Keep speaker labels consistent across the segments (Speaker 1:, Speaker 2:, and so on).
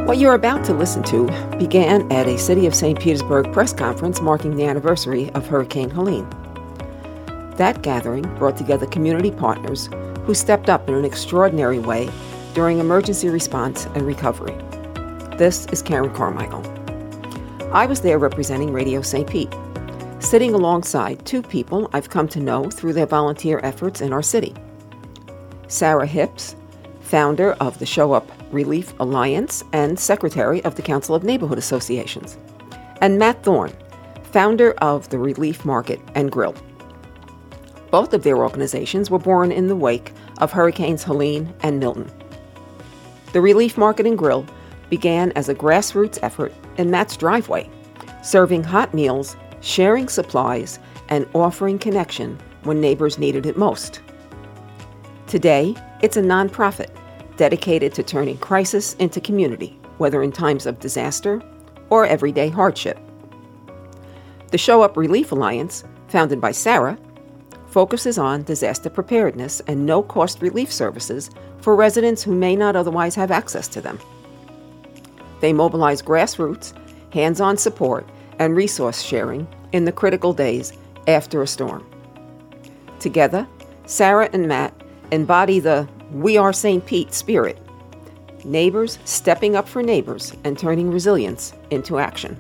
Speaker 1: What you're about to listen to began at a City of St. Petersburg press conference marking the anniversary of Hurricane Helene. That gathering brought together community partners who stepped up in an extraordinary way during emergency response and recovery. This is Karen Carmichael. I was there representing Radio St. Pete, sitting alongside two people I've come to know through their volunteer efforts in our city. Sarah Hipps, founder of the Show Up Relief Alliance and secretary of the Council of Neighborhood Associations, and Matt Thorne, founder of the Relief Market and Grill. Both of their organizations were born in the wake of Hurricanes Helene and Milton. The Relief Market and Grill began as a grassroots effort in Matt's driveway, serving hot meals, sharing supplies, and offering connection when neighbors needed it most. Today, it's a nonprofit dedicated to turning crisis into community, whether in times of disaster or everyday hardship. The Show Up Relief Alliance, founded by Sarah, focuses on disaster preparedness and no-cost relief services for residents who may not otherwise have access to them. They mobilize grassroots, hands-on support, and resource sharing in the critical days after a storm. Together, Sarah and Matt embody the We Are St. Pete spirit, neighbors stepping up for neighbors and turning resilience into action.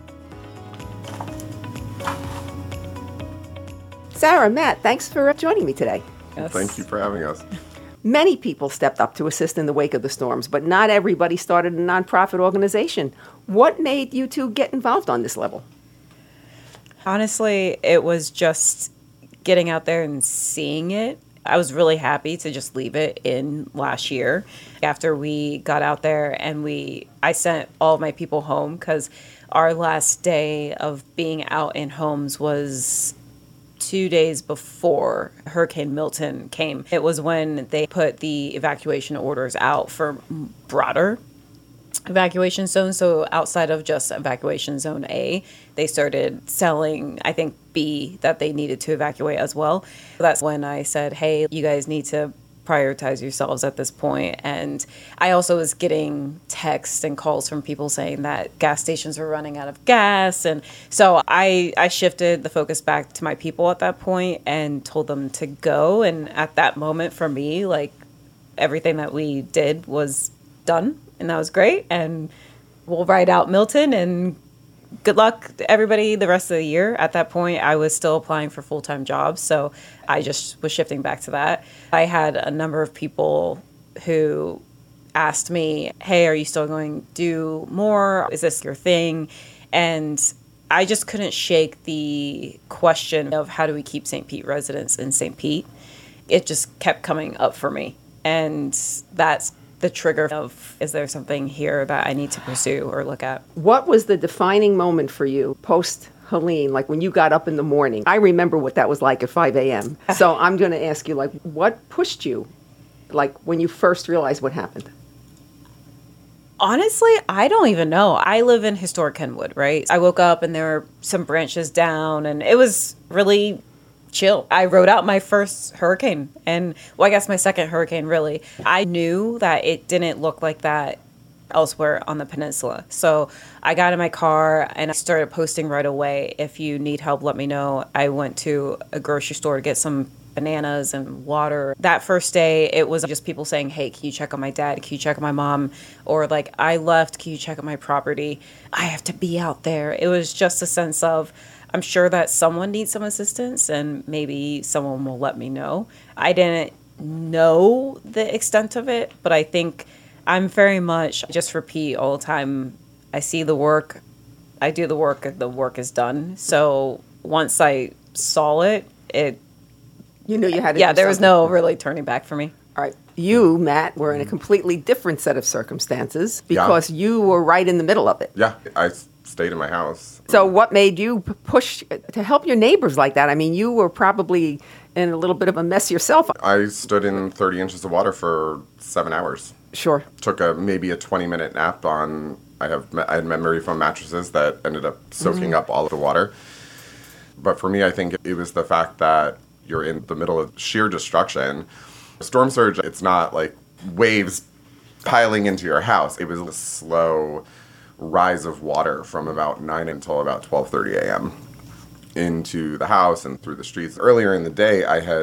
Speaker 1: Sarah, Matt, thanks for joining me today.
Speaker 2: Yes. Thank you for having us.
Speaker 1: Many people stepped up to assist in the wake of the storms, but not everybody started a nonprofit organization. What made you two get involved on this level?
Speaker 3: Honestly, it was just getting out there and seeing it. I was really happy to just leave it in last year after we got out there and I sent all of my people home because our last day of being out in homes was 2 days before Hurricane Milton came. It was when they put the evacuation orders out for broader evacuation zones. So outside of just evacuation zone A, they started selling, I think, B that they needed to evacuate as well. That's when I said, hey, you guys need to prioritize yourselves at this point. And I also was getting texts and calls from people saying that gas stations were running out of gas. And so I shifted the focus back to my people at that point and told them to go. And at that moment for me, like everything that we did was done. And that was great. And we'll ride out Milton and good luck to everybody the rest of the year. At that point, I was still applying for full-time jobs. So I just was shifting back to that. I had a number of people who asked me, hey, are you still going to do more? Is this your thing? And I just couldn't shake the question of how do we keep St. Pete residents in St. Pete? It just kept coming up for me. And that's the trigger of, is there something here that I need to pursue or look at?
Speaker 1: What was the defining moment for you post-Helene, like when you got up in the morning? I remember what that was like at 5 a.m. So I'm going to ask you, like, what pushed you, like, when you first realized what happened?
Speaker 3: Honestly, I don't even know. I live in historic Kenwood, right? I woke up and there were some branches down and it was really chill. I rode out my first hurricane and, well, I guess my second hurricane, really. I knew that it didn't look like that elsewhere on the peninsula. So I got in my car and I started posting right away. If you need help, let me know. I went to a grocery store to get some bananas and water. That first day, it was just people saying, hey, can you check on my dad? Can you check on my mom? Or like, I left, can you check on my property? I have to be out there. It was just a sense of, I'm sure that someone needs some assistance and maybe someone will let me know. I didn't know the extent of it, but I think I'm very much just repeat all the time. I see the work, I do the work is done. So once I saw it,
Speaker 1: you knew you had to
Speaker 3: yeah,
Speaker 1: do
Speaker 3: there was
Speaker 1: something.
Speaker 3: no really turning back for me.
Speaker 1: All right. You, Matt, were in a completely different set of circumstances because you were right in the middle of it.
Speaker 2: Yeah, I stayed in my house.
Speaker 1: So what made you push to help your neighbors like that? I mean, you were probably in a little bit of a mess yourself.
Speaker 2: I stood in 30 inches of water for 7 hours.
Speaker 1: Sure.
Speaker 2: Took maybe a 20-minute nap on, I had memory foam mattresses that ended up soaking up all of the water. But for me, I think it was the fact that you're in the middle of sheer destruction. Storm surge, it's not like waves piling into your house. It was a slow rise of water from about 9 until about 12:30 a.m. into the house and through the streets. Earlier in the day,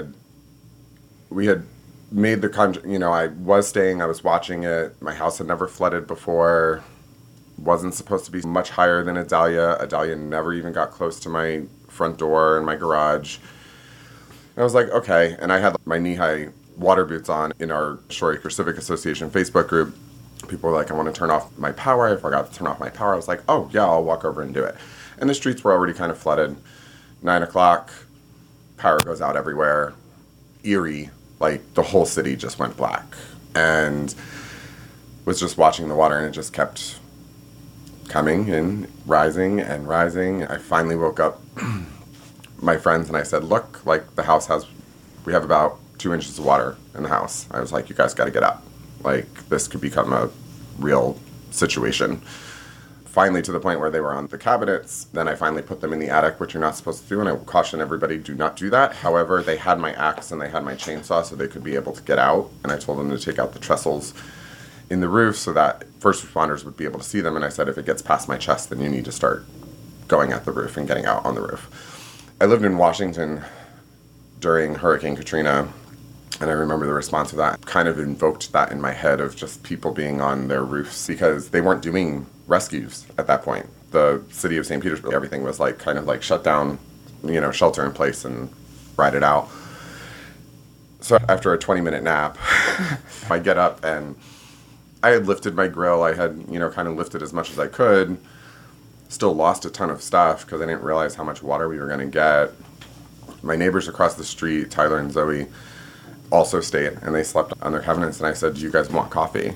Speaker 2: we had made the I was staying, I was watching it. My house had never flooded before. Wasn't supposed to be much higher than Adalia. Adalia never even got close to my front door and my garage. And I was like, okay. And I had my knee-high water boots on in our Shore Acre Civic Association Facebook group. People were like, I want to turn off my power. I forgot to turn off my power. I was like, oh, yeah, I'll walk over and do it. And the streets were already kind of flooded. 9 o'clock, power goes out everywhere. Eerie, like the whole city just went black. And was just watching the water, and it just kept coming and rising and rising. I finally woke up my friends and I said, look, like we have about 2 inches of water in the house. I was like, you guys got to get up. Like, this could become a real situation. Finally, to the point where they were on the cabinets. Then I finally put them in the attic, which you're not supposed to do, and I caution everybody, do not do that. However, they had my axe and they had my chainsaw, so they could be able to get out, and I told them to take out the trestles in the roof so that first responders would be able to see them, and I said, if it gets past my chest, then you need to start going at the roof and getting out on the roof. I lived in Washington during Hurricane Katrina, and I remember the response to that kind of invoked that in my head of just people being on their roofs because they weren't doing rescues at that point. The city of St. Petersburg, everything was like kind of like shut down, shelter in place and ride it out. So after a 20-minute nap, I get up and I had lifted my grill. I had, kind of lifted as much as I could. Still lost a ton of stuff because I didn't realize how much water we were going to get. My neighbors across the street, Tyler and Zoe, also stayed, and they slept on their cabinets, and I said, do you guys want coffee?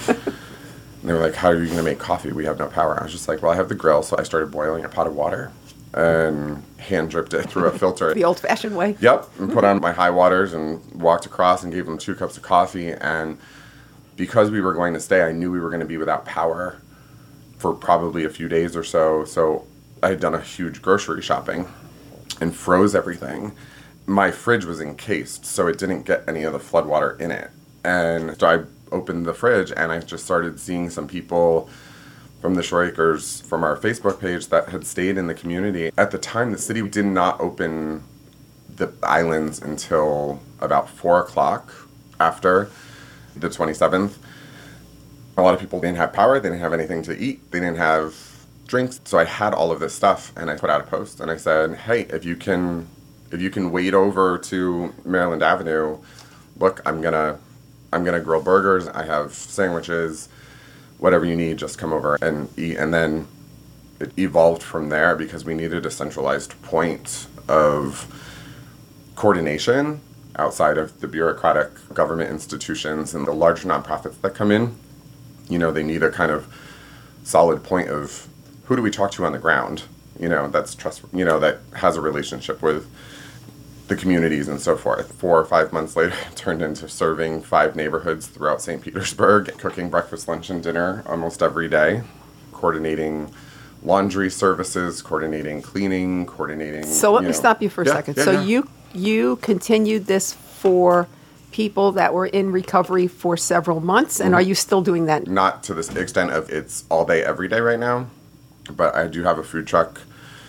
Speaker 2: And they were like, how are you going to make coffee? We have no power. I was just like, well, I have the grill, so I started boiling a pot of water and hand dripped it through a filter.
Speaker 1: The old-fashioned way.
Speaker 2: Yep, and put on my high waters and walked across and gave them 2 cups of coffee, and because we were going to stay, I knew we were going to be without power for probably a few days or so, so I had done a huge grocery shopping and froze everything. My fridge was encased, so it didn't get any of the flood water in it. And so I opened the fridge, and I just started seeing some people from the Shore Acres, from our Facebook page, that had stayed in the community. At the time, the city did not open the islands until about 4 o'clock after the 27th. A lot of people didn't have power, they didn't have anything to eat, they didn't have drinks. So I had all of this stuff, and I put out a post, and I said, hey, if you can wade over to Maryland Avenue, look, I'm gonna grill burgers, I have sandwiches, whatever you need, just come over and eat. And then it evolved from there because we needed a centralized point of coordination outside of the bureaucratic government institutions and the large nonprofits that come in. They need a kind of solid point of who do we talk to on the ground, that's that has a relationship with the communities and so forth. 4 or 5 months later, it turned into serving 5 neighborhoods throughout St. Petersburg, cooking breakfast, lunch, and dinner almost every day, coordinating laundry services, coordinating cleaning, coordinating...
Speaker 1: So let me stop you for a second. You continued this for people that were in recovery for several months, and are you still doing that?
Speaker 2: Not to this extent of it's all day, every day right now, but I do have a food truck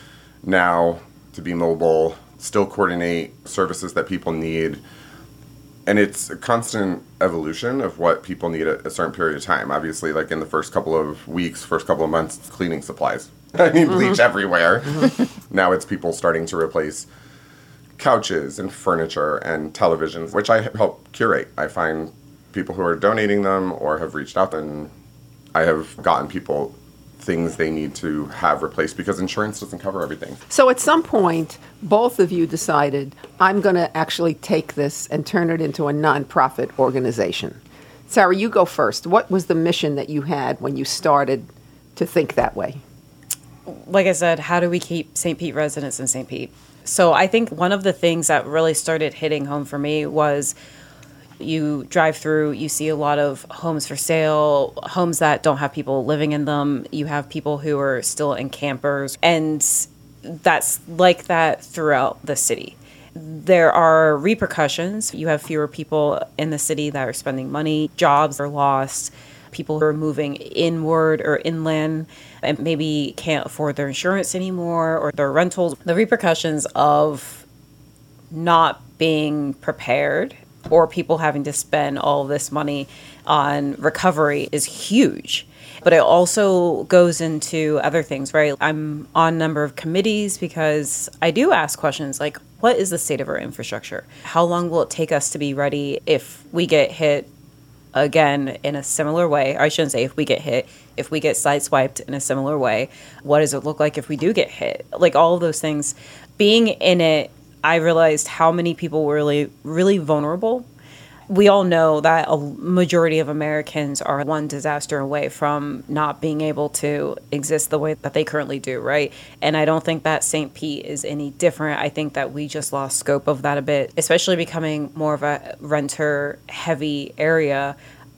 Speaker 2: now to be mobile, still coordinate services that people need. And it's a constant evolution of what people need at a certain period of time. Obviously, like in the first couple of weeks, first couple of months, it's cleaning supplies. I mean, bleach everywhere. Now it's people starting to replace couches and furniture and televisions, which I help curate. I find people who are donating them or have reached out, and I have gotten people things they need to have replaced because insurance doesn't cover everything.
Speaker 1: So at some point, both of you decided, I'm going to actually take this and turn it into a nonprofit organization. Sarah, you go first. What was the mission that you had when you started to think that way?
Speaker 3: Like I said, how do we keep St. Pete residents in St. Pete? So I think one of the things that really started hitting home for me was you drive through, you see a lot of homes for sale, homes that don't have people living in them. You have people who are still in campers, and that's like that throughout the city. There are repercussions. You have fewer people in the city that are spending money. Jobs are lost. People who are moving inward or inland and maybe can't afford their insurance anymore or their rentals. The repercussions of not being prepared or people having to spend all this money on recovery is huge. But it also goes into other things, right? I'm on a number of committees because I do ask questions like, what is the state of our infrastructure? How long will it take us to be ready if we get hit again in a similar way? I shouldn't say if we get hit, if we get sideswiped in a similar way. What does it look like if we do get hit? Like all of those things. Being in it, I realized how many people were really, really vulnerable. We all know that a majority of Americans are one disaster away from not being able to exist the way that they currently do, right? And I don't think that St. Pete is any different. I think that we just lost scope of that a bit, especially becoming more of a renter-heavy area.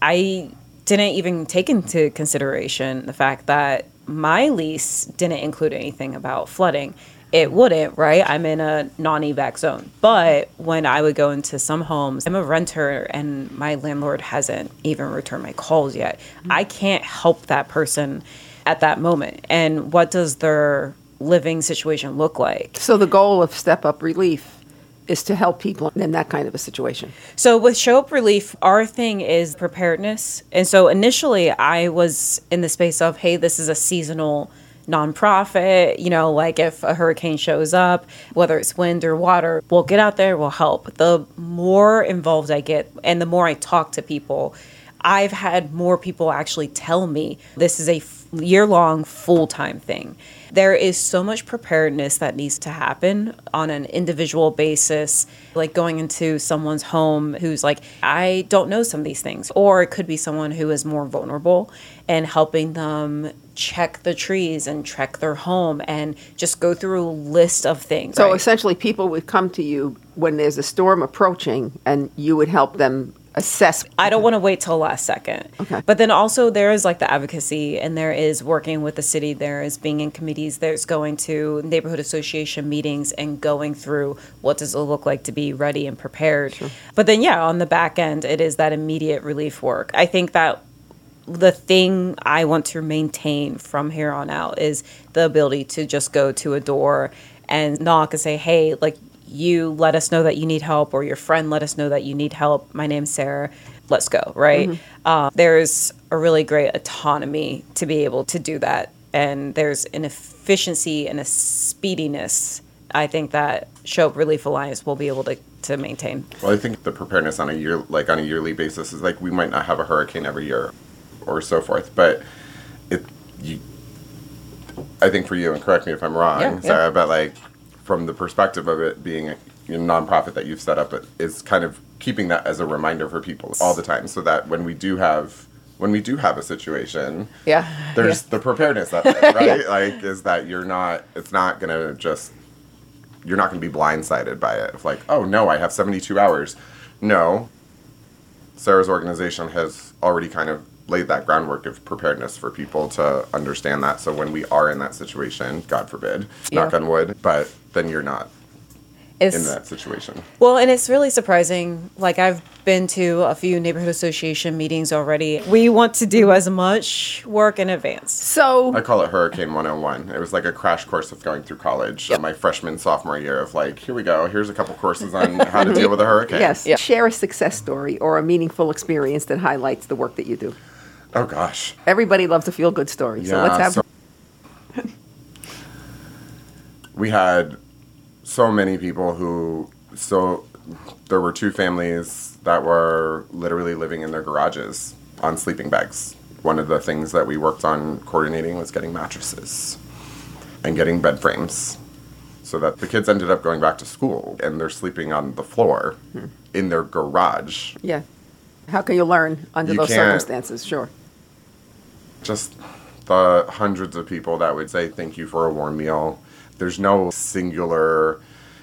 Speaker 3: I didn't even take into consideration the fact that my lease didn't include anything about flooding. It wouldn't, right? I'm in a non-evac zone. But when I would go into some homes, I'm a renter and my landlord hasn't even returned my calls yet. I can't help that person at that moment. And what does their living situation look like?
Speaker 1: So the goal of Step Up Relief is to help people in that kind of a situation.
Speaker 3: So with Show Up Relief, our thing is preparedness. And so initially I was in the space of, hey, this is a seasonal nonprofit, like if a hurricane shows up, whether it's wind or water, we'll get out there, we'll help. The more involved I get and the more I talk to people, I've had more people actually tell me this is a year-long full-time thing. There is so much preparedness that needs to happen on an individual basis, like going into someone's home who's like, I don't know some of these things. Or it could be someone who is more vulnerable and helping them check the trees and check their home and just go through a list of things.
Speaker 1: So
Speaker 3: right?
Speaker 1: essentially people would come to you when there's a storm approaching and you would help them assess.
Speaker 3: I don't want to wait till last second.
Speaker 1: Okay.
Speaker 3: But then also there is like the advocacy and there is working with the city. There is being in committees. There's going to neighborhood association meetings and going through what does it look like to be ready and prepared. Sure. But then, on the back end, it is that immediate relief work. I think that the thing I want to maintain from here on out is the ability to just go to a door and knock and say, hey, like, you let us know that you need help, or your friend let us know that you need help. My name's Sarah. Let's go, right? Mm-hmm. There's a really great autonomy to be able to do that. And there's an efficiency and a speediness, I think, that Show Up Relief Alliance will be able to maintain.
Speaker 2: Well, I think the preparedness on a yearly basis is like we might not have a hurricane every year or so forth, but I think for you, and correct me if I'm wrong, Sarah, but like from the perspective of it being a nonprofit that you've set up, is kind of keeping that as a reminder for people all the time, so that when we do have a situation, there's the preparedness of it, right? Like, is that you're not going to be blindsided by it. If like, oh no, I have 72 hours. No, Sarah's organization has already kind of laid that groundwork of preparedness for people to understand that. So when we are in that situation, God forbid, knock on wood, but then you're not in that situation.
Speaker 3: Well, and it's really surprising. Like, I've been to a few neighborhood association meetings already. We want to do as much work in advance.
Speaker 1: So
Speaker 2: I call it Hurricane 101. It was like a crash course of going through college. My freshman, sophomore year of like, here we go. Here's a couple courses on how to deal with a hurricane.
Speaker 1: Yes. Share a success story or a meaningful experience that highlights the work that you do.
Speaker 2: Oh, gosh.
Speaker 1: Everybody loves a feel-good story. So let's have...
Speaker 2: We had so many people there were two families that were literally living in their garages on sleeping bags. One of the things that we worked on coordinating was getting mattresses and getting bed frames so that the kids ended up going back to school and they're sleeping on the floor in their garage.
Speaker 1: Yeah. How can you learn under those circumstances? Sure.
Speaker 2: Just the hundreds of people that would say thank you for a warm meal. There's no singular...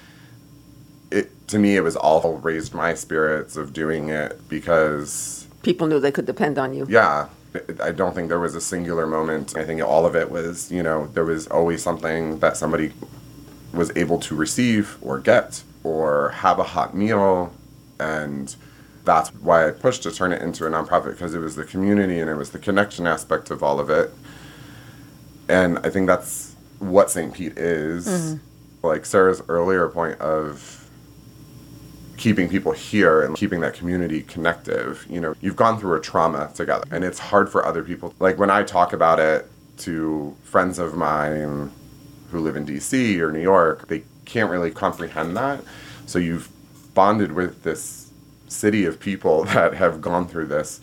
Speaker 2: To me, it was all raised my spirits of doing it because...
Speaker 1: people knew they could depend on you.
Speaker 2: Yeah. I don't think there was a singular moment. I think all of it was, there was always something that somebody was able to receive or get or have a hot meal. And that's why I pushed to turn it into a nonprofit, because it was the community and it was the connection aspect of all of it. And I think that's what St. Pete is. Mm-hmm. Like Sarah's earlier point of keeping people here and keeping that community connective. You know, you've gone through a trauma together, and it's hard for other people. Like when I talk about it to friends of mine who live in DC or New York, they can't really comprehend that. So you've bonded with this city of people that have gone through this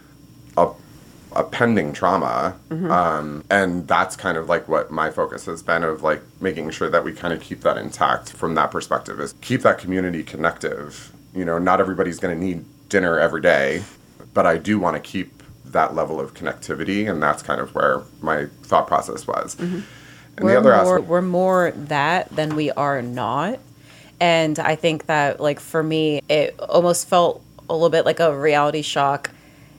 Speaker 2: a pending trauma. Mm-hmm. And that's kind of like what my focus has been, of like making sure that we kind of keep that intact from that perspective, is keep that community connective. You know, not everybody's going to need dinner every day, but I do want to keep that level of connectivity, and that's kind of where my thought process was. Mm-hmm. And the other aspect,
Speaker 3: we're more that than we are not. And I think that, like, for me, it almost felt a little bit like a reality shock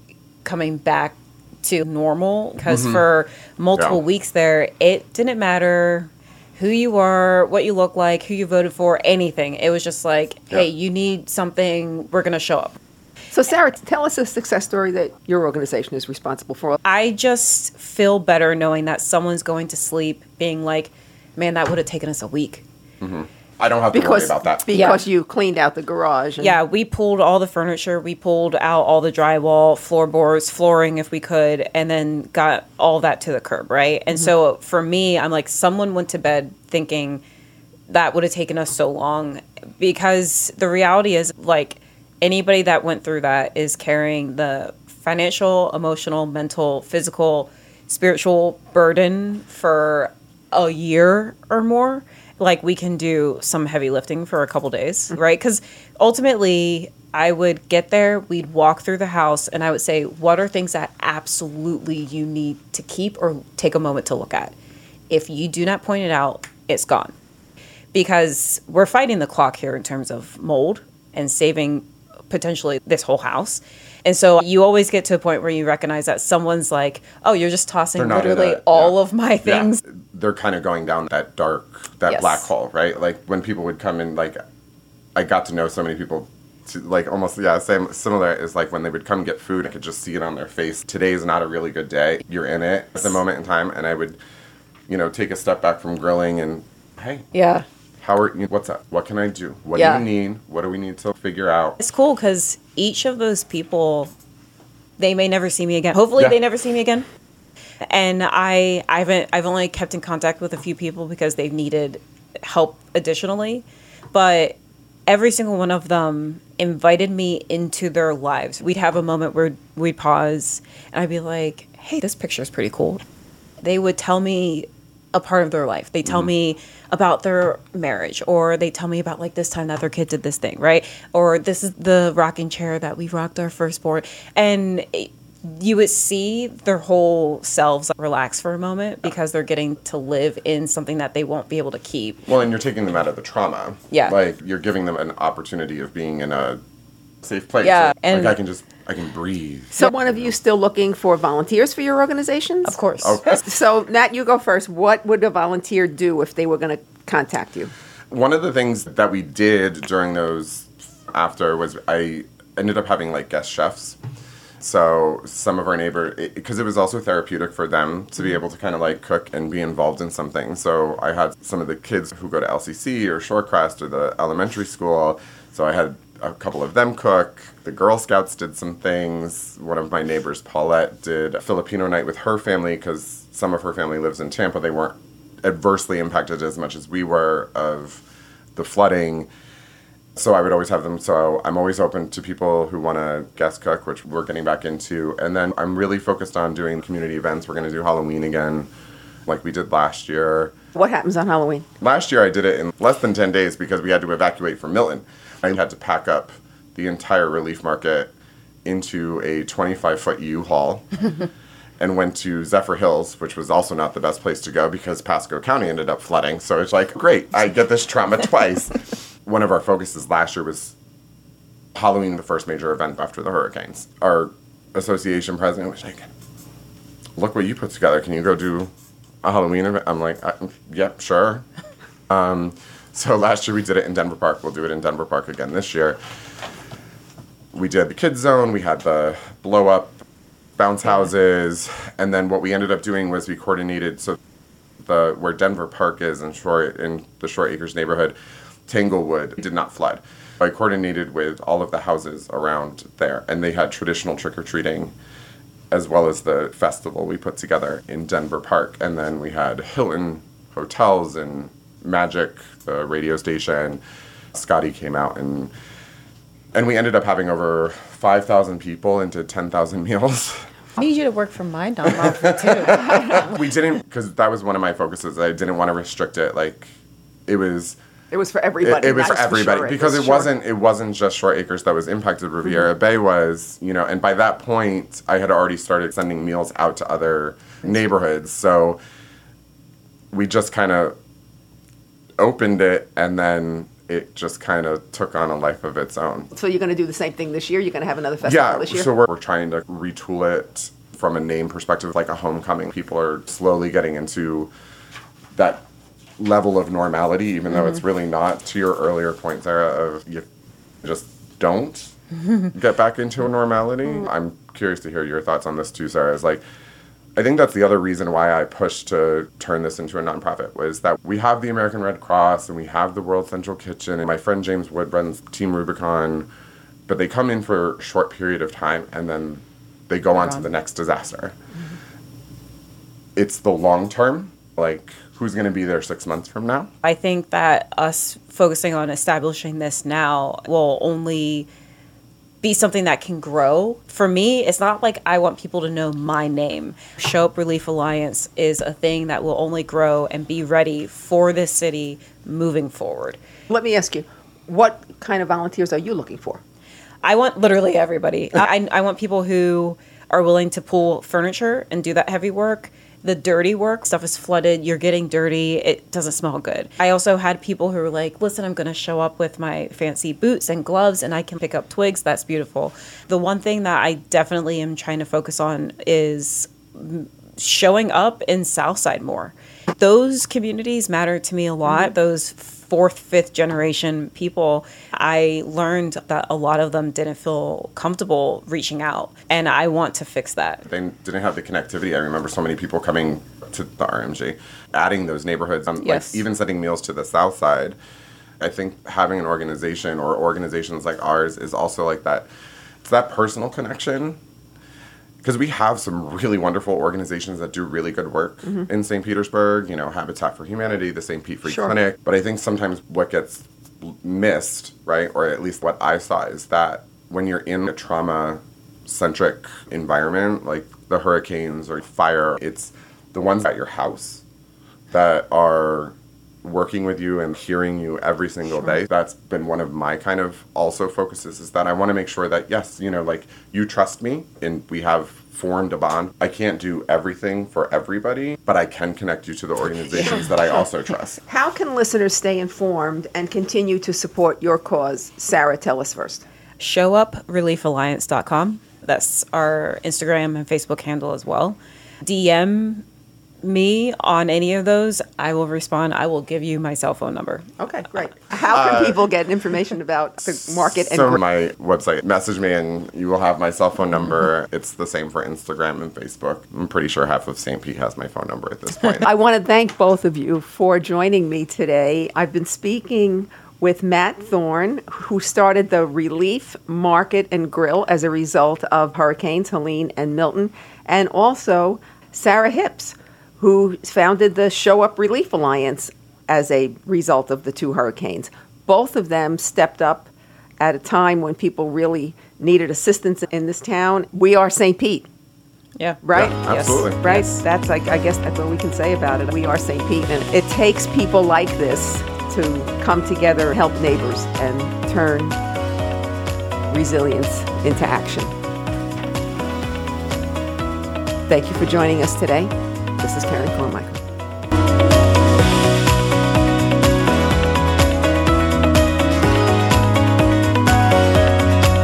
Speaker 3: coming back to normal, because mm-hmm. for multiple weeks there, it didn't matter who you are, what you look like, who you voted for, anything. It was just like, hey, you need something, we're going to show up.
Speaker 1: So Sarah, tell us a success story that your organization is responsible for.
Speaker 3: I just feel better knowing that someone's going to sleep being like, man, that would have taken us a week.
Speaker 2: Mm-hmm. I don't have to worry about that.
Speaker 1: Because you cleaned out the garage.
Speaker 3: Yeah, we pulled all the furniture. We pulled out all the drywall, floorboards, flooring if we could, and then got all that to the curb, right? And mm-hmm. so for me, I'm like, someone went to bed thinking that would have taken us so long, because the reality is, like, anybody that went through that is carrying the financial, emotional, mental, physical, spiritual burden for a year or more. Like, we can do some heavy lifting for a couple days, right? Because ultimately, I would get there, we'd walk through the house, and I would say, what are things that absolutely you need to keep or take a moment to look at? If you do not point it out, it's gone. Because we're fighting the clock here in terms of mold and saving potentially this whole house. And so you always get to a point where you recognize that someone's like, oh, you're just tossing literally all of my things.
Speaker 2: Yeah. They're kind of going down that dark, that black hole, right? Like when people would come in, like I got to know so many people, to, like almost, same, similar is like when they would come get food, I could just see it on their face. Today is not a really good day. You're in it at the moment in time. And I would, take a step back from grilling and, hey.
Speaker 3: Yeah.
Speaker 2: What's up? What can I do? What do you need? What do we need to figure out?
Speaker 3: It's cool because each of those people, they may never see me again. Hopefully they never see me again. And I've only kept in contact with a few people because they've needed help additionally. But every single one of them invited me into their lives. We'd have a moment where we'd pause and I'd be like, hey, this picture is pretty cool. They would tell me a part of their life. They tell me about their marriage, or they tell me about like this time that their kid did this thing, right? Or this is the rocking chair that we rocked our firstborn. And you would see their whole selves relax for a moment because they're getting to live in something that they won't be able to keep.
Speaker 2: Well, and you're taking them out of the trauma.
Speaker 3: Yeah.
Speaker 2: Like you're giving them an opportunity of being in a safe place.
Speaker 3: Yeah.
Speaker 2: And like I can breathe.
Speaker 1: So one of you still looking for volunteers for your organizations?
Speaker 3: Of course.
Speaker 2: Okay.
Speaker 1: So Nat, you go first. What would a volunteer do if they were going to contact you?
Speaker 2: One of the things that we did during those after was I ended up having like guest chefs. So some of our neighbors, because it was also therapeutic for them to be able to kind of like cook and be involved in something. So I had some of the kids who go to LCC or Shorecrest or the elementary school. So I had a couple of them cook. The Girl Scouts did some things. One of my neighbors, Paulette, did a Filipino night with her family because some of her family lives in Tampa. They weren't adversely impacted as much as we were of the flooding. So I would always have them. So I'm always open to people who want to guest cook, which we're getting back into. And then I'm really focused on doing community events. We're going to do Halloween again, like we did last year.
Speaker 1: What happens on Halloween?
Speaker 2: Last year I did it in less than 10 days because we had to evacuate from Milton. I had to pack up the entire relief market into a 25-foot U-Haul and went to Zephyr Hills, which was also not the best place to go because Pasco County ended up flooding. So it's like, great, I get this trauma twice. One of our focuses last year was Halloween, the first major event after the hurricanes. Our association president was like, look what you put together. Can you go do a Halloween event? I'm like, yep, sure. So last year we did it in Denver Park. We'll do it in Denver Park again this year. We did the kids zone. We had the blow up bounce houses. And then what we ended up doing was we coordinated. So where Denver Park is in the Shore Acres neighborhood, Tanglewood did not flood. I coordinated with all of the houses around there, and they had traditional trick-or-treating as well as the festival we put together in Denver Park. And then we had Hilton hotels and Magic, the radio station. Scotty came out, and we ended up having over 5,000 people into 10,000 meals.
Speaker 3: I need you to work for my nonprofit too.
Speaker 2: We didn't, because that was one of my focuses. I didn't want to restrict it. Like, it was
Speaker 1: for everybody.
Speaker 2: It was for everybody because it wasn't just Shore Acres that was impacted. Riviera Bay was, and by that point, I had already started sending meals out to other neighborhoods. So we just kind of opened it, and then it just kind of took on a life of its own.
Speaker 1: So you're going to do the same thing this year? You're going to have another festival this year?
Speaker 2: Yeah, so we're trying to retool it from a name perspective, like a homecoming. People are slowly getting into that level of normality, even though it's really not. To your earlier point, Sarah, of you just don't get back into a normality. I'm curious to hear your thoughts on this too, Sarah. Is like, I think that's the other reason why I pushed to turn this into a nonprofit, was that we have the American Red Cross and we have the World Central Kitchen, and my friend James Wood runs Team Rubicon, but they come in for a short period of time and then they go on to the next disaster. It's the long term, like who's going to be there 6 months from now?
Speaker 3: I think that us focusing on establishing this now will only be something that can grow. For me, it's not like I want people to know my name. Show Up Relief Alliance is a thing that will only grow and be ready for this city moving forward.
Speaker 1: Let me ask you, what kind of volunteers are you looking for?
Speaker 3: I want literally everybody. I want people who are willing to pull furniture and do that heavy work. The dirty work, stuff is flooded, you're getting dirty, it doesn't smell good. I also had people who were like, listen, I'm going to show up with my fancy boots and gloves and I can pick up twigs. That's beautiful. The one thing that I definitely am trying to focus on is showing up in Southside more. Those communities matter to me a lot. Those fourth, fifth generation people, I learned that a lot of them didn't feel comfortable reaching out, and I want to fix that.
Speaker 2: They didn't have the connectivity. I remember so many people coming to the RMG, adding those neighborhoods,
Speaker 3: Yes.
Speaker 2: like even sending meals to the South Side. I think having an organization or organizations like ours is also like that. It's that personal connection. Because we have some really wonderful organizations that do really good work in St. Petersburg, Habitat for Humanity, the St. Pete Free Clinic. But I think sometimes what gets missed, right, or at least what I saw, is that when you're in a trauma-centric environment, like the hurricanes or fire, it's the ones at your house that are working with you and hearing you every single day. That's been one of my kind of also focuses, is that I want to make sure that, yes, like you trust me and we have formed a bond. I can't do everything for everybody, but I can connect you to the organizations that I also trust.
Speaker 1: How can listeners stay informed and continue to support your cause? Sarah, tell us first.
Speaker 3: ShowUpReliefAlliance.com. That's our Instagram and Facebook handle as well. DM me on any of those. I will respond. I will give you my cell phone number.
Speaker 1: Okay, great. How can people get information about the market?
Speaker 2: So my website, message me and you will have my cell phone number. It's the same for Instagram and Facebook. I'm pretty sure half of St. Pete has my phone number at this point.
Speaker 1: I want to thank both of you for joining me today. I've been speaking with Matt Thorne, who started the Relief Market and Grill as a result of Hurricanes Helene and Milton, and also Sarah Hips, who founded the Show Up Relief Alliance as a result of the two hurricanes. Both of them stepped up at a time when people really needed assistance in this town. We are St. Pete.
Speaker 3: Yeah.
Speaker 1: Right?
Speaker 2: Yeah, absolutely.
Speaker 3: Yes.
Speaker 1: Right?
Speaker 3: Yes.
Speaker 1: That's I guess that's what we can say about it. We are St. Pete. And it takes people like this to come together and help neighbors and turn resilience into action. Thank you for joining us today. This is Karen Carmichael.